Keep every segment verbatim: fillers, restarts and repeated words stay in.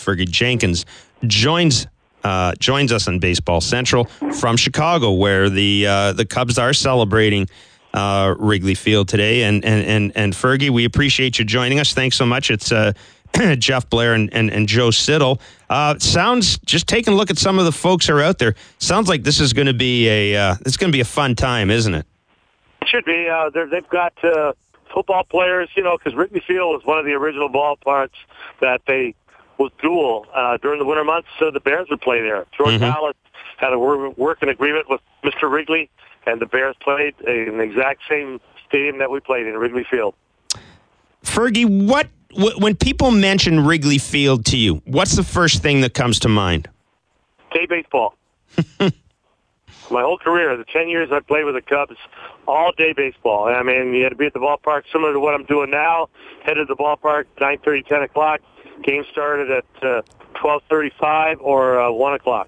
Fergie Jenkins joins uh, joins us on Baseball Central from Chicago, where the uh, the Cubs are celebrating uh, Wrigley Field today. And and and and Fergie, we appreciate you joining us. Thanks so much. It's uh, Jeff Blair and, and, and Joe Siddall. Uh, sounds, just taking a look at some of the folks who are out there, sounds like this is going to be a uh, it's going to be a fun time, isn't it? It should be. Uh, they've got uh, football players, you know, because Wrigley Field was one of the original ballparks that they was dual uh, during the winter months. So the Bears would play there. George Mm-hmm. Halas had a working agreement with Mister Wrigley, and the Bears played in the exact same stadium that we played in, Wrigley Field. Fergie, what when people mention Wrigley Field to you, what's the first thing that comes to mind? Day baseball. My whole career, the ten years I played with the Cubs, all day baseball. I mean, you had to be at the ballpark similar to what I'm doing now. Headed to the ballpark nine thirty, ten o'clock. Game started at uh, twelve thirty-five or uh, one o'clock.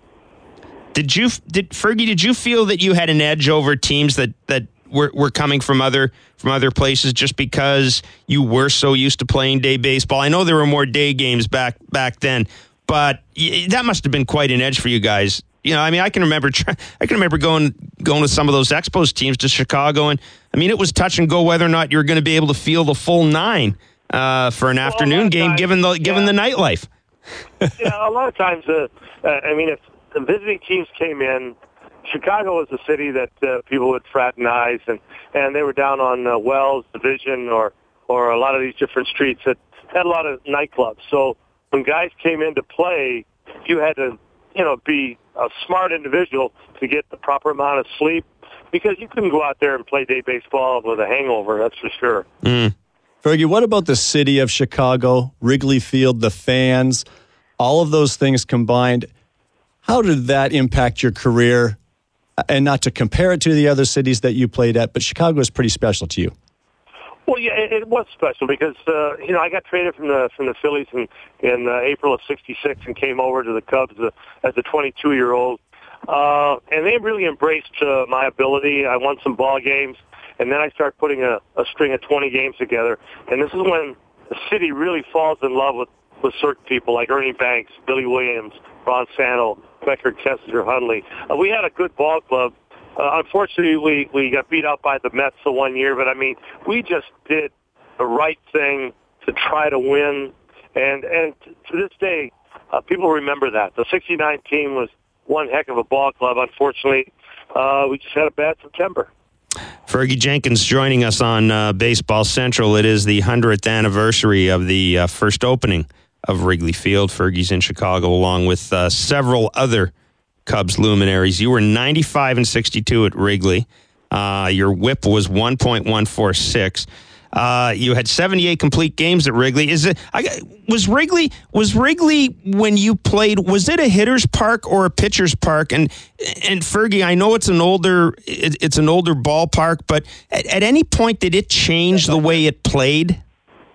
Did you, did Fergie? Did you feel that you had an edge over teams that that were, were coming from other from other places just because you were so used to playing day baseball? I know there were more day games back back then, but that must have been quite an edge for you guys. You know, I mean, I can remember, I can remember going going with some of those Expos teams to Chicago, and I mean, it was touch and go whether or not you were going to be able to feel the full nine uh, for an well, afternoon game, times, given the given yeah. the nightlife. Yeah, a lot of times, uh, uh, I mean, if the visiting teams came in, Chicago was a city that uh, people would fraternize, and and they were down on uh, Wells Division or or a lot of these different streets that had a lot of nightclubs. So when guys came in to play, you had to, you know, be a smart individual to get the proper amount of sleep, because you couldn't go out there and play day baseball with a hangover, that's for sure. Mm. Fergie, what about the city of Chicago, Wrigley Field, the fans, all of those things combined? How did that impact your career? And not to compare it to the other cities that you played at, but Chicago is pretty special to you. Well, yeah, it, it was special because uh, you know I got traded from the from the Phillies in in uh, April of sixty-six and came over to the Cubs uh, as a twenty-two year old, uh, and they really embraced uh, my ability. I won some ball games, and then I started putting a, a string of twenty games together. And this is when the city really falls in love with with certain people like Ernie Banks, Billy Williams, Ron Santo, Becker, Kessinger, Hundley. Uh, we had a good ball club. Uh, unfortunately, we, we got beat out by the Mets the one year, but I mean, we just did the right thing to try to win. And and to this day, uh, people remember that. The sixty-nine team was one heck of a ball club. Unfortunately, uh, we just had a bad September. Fergie Jenkins joining us on uh, Baseball Central. It is the hundredth anniversary of the uh, first opening of Wrigley Field. Fergie's in Chicago along with uh, several other Cubs luminaries. You were ninety-five and sixty-two at Wrigley. Uh, your whip was one point one four six. Uh, you had seventy-eight complete games at Wrigley. Is it? I, was Wrigley? Was Wrigley when you played? Was it a hitter's park or a pitcher's park? And and Fergie, I know it's an older it, it's an older ballpark, but at, at any point did it change the way it played?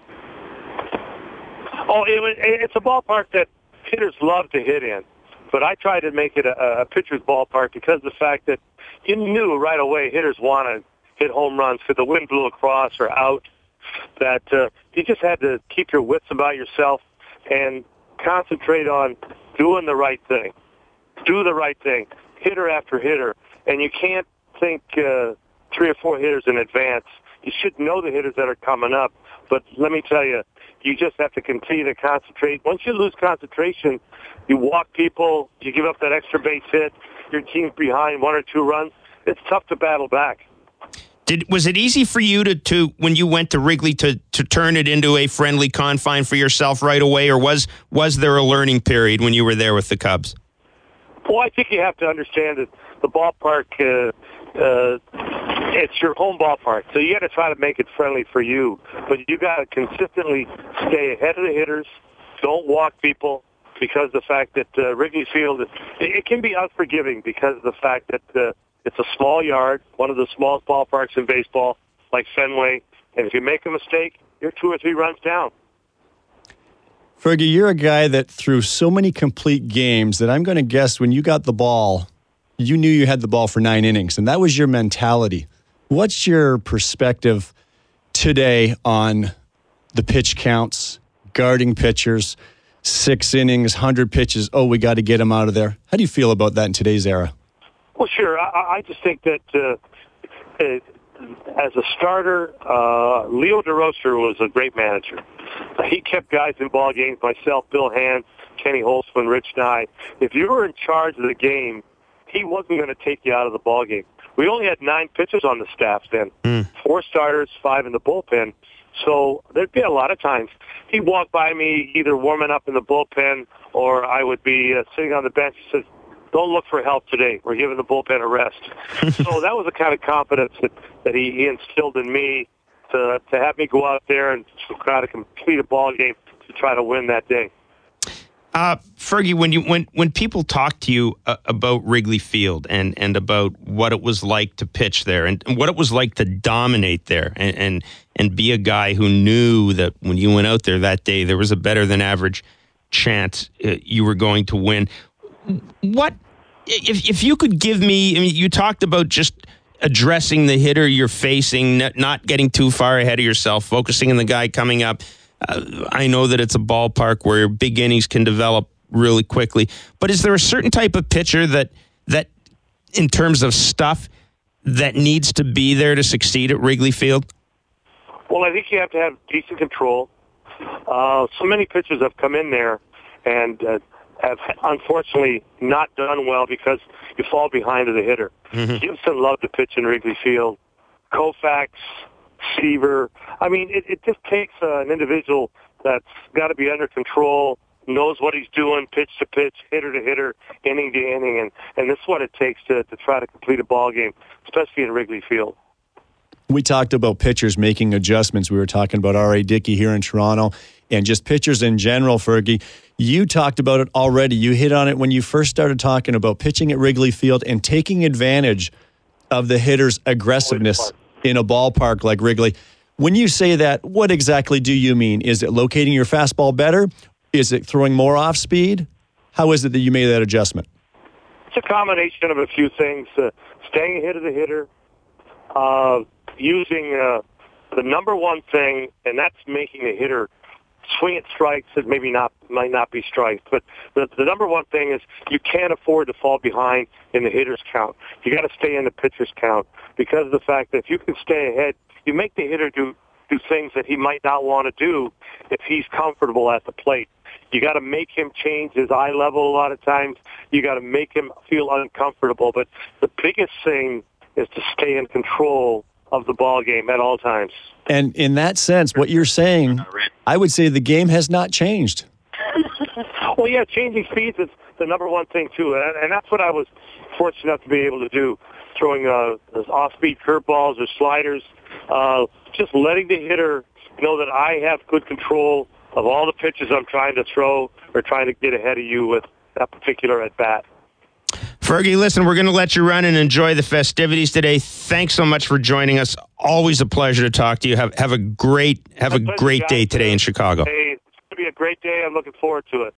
Oh, it was, it's a ballpark that hitters love to hit in. But I tried to make it a, a pitcher's ballpark because of the fact that you knew right away hitters want to hit home runs because the wind blew across or out, that uh, you just had to keep your wits about yourself and concentrate on doing the right thing. Do the right thing, hitter after hitter. And you can't think uh, three or four hitters in advance. You should know the hitters that are coming up. But let me tell you, you just have to continue to concentrate. Once you lose concentration, you walk people, you give up that extra base hit, your team's behind one or two runs, it's tough to battle back. Did was it easy for you to, to when you went to Wrigley to, to turn it into a friendly confine for yourself right away, or was was there a learning period when you were there with the Cubs? Well, I think you have to understand that the ballpark, uh, uh, it's your home ballpark, so you got to try to make it friendly for you. But you got to consistently stay ahead of the hitters. Don't walk people, because the fact that uh, Wrigley Field, it, it can be unforgiving because of the fact that uh, it's a small yard, one of the smallest ballparks in baseball, like Fenway. And if you make a mistake, you're two or three runs down. Fergie, you're a guy that threw so many complete games that I'm going to guess when you got the ball, you knew you had the ball for nine innings, and that was your mentality. What's your perspective today on the pitch counts, guarding pitchers, six innings, one hundred pitches. Oh, we got to get him out of there. How do you feel about that in today's era? Well, sure. I, I just think that uh, it, as a starter, uh, Leo DeRocher was a great manager. He kept guys in ball games, myself, Bill Hand, Kenny Holtzman, Rich Nye. If you were in charge of the game, he wasn't going to take you out of the ball game. We only had nine pitchers on the staff then, mm. four starters, five in the bullpen. So there'd be a lot of times he'd walk by me either warming up in the bullpen or I would be uh, sitting on the bench. He says, "Don't look for help today. We're giving the bullpen a rest." So that was the kind of confidence that, that he, he instilled in me to to have me go out there and try to complete a ball game to try to win that day. Uh, Fergie, when you when when people talk to you uh, about Wrigley Field and, and about what it was like to pitch there and, and what it was like to dominate there and, and and be a guy who knew that when you went out there that day there was a better than average chance uh, you were going to win. What if if you could give me? I mean, you talked about just addressing the hitter you're facing, not, not getting too far ahead of yourself, focusing on the guy coming up. Uh, I know that it's a ballpark where big innings can develop really quickly, but is there a certain type of pitcher that that, in terms of stuff, that needs to be there to succeed at Wrigley Field? Well, I think you have to have decent control. Uh, so many pitchers have come in there and uh, have unfortunately not done well because you fall behind to the hitter. Mm-hmm. Gibson loved to pitch in Wrigley Field. Koufax, Seaver. I mean, it, it just takes uh, an individual that's got to be under control, knows what he's doing, pitch to pitch, hitter to hitter, inning to inning, and, and this is what it takes to, to try to complete a ball game, especially in Wrigley Field. We talked about pitchers making adjustments. We were talking about R A. Dickey here in Toronto and just pitchers in general, Fergie. You talked about it already. You hit on it when you first started talking about pitching at Wrigley Field and taking advantage of the hitter's aggressiveness in a ballpark like Wrigley. When you say that, what exactly do you mean? Is it locating your fastball better? Is it throwing more off speed? How is it that you made that adjustment? It's a combination of a few things. Uh, staying ahead of the hitter, uh, using uh, the number one thing, and that's making the hitter swing at strikes that maybe not might not be strikes. But the, the number one thing is you can't afford to fall behind in the hitter's count. You got to stay in the pitcher's count because of the fact that if you can stay ahead, you make the hitter do do things that he might not want to do if he's comfortable at the plate. You got to make him change his eye level a lot of times. You got to make him feel uncomfortable. But the biggest thing is to stay in control of the ball game at all times. And in that sense, what you're saying, I would say the game has not changed. Well, yeah, changing speeds is the number one thing, too. And, and that's what I was fortunate enough to be able to do, throwing uh, those off-speed curveballs or sliders, uh, just letting the hitter know that I have good control of all the pitches I'm trying to throw or trying to get ahead of you with that particular at-bat. Fergie, listen, we're going to let you run and enjoy the festivities today. Thanks so much for joining us. Always a pleasure to talk to you. Have have a great have a great day today in Chicago. Hey, it's going to be a great day. I'm looking forward to it.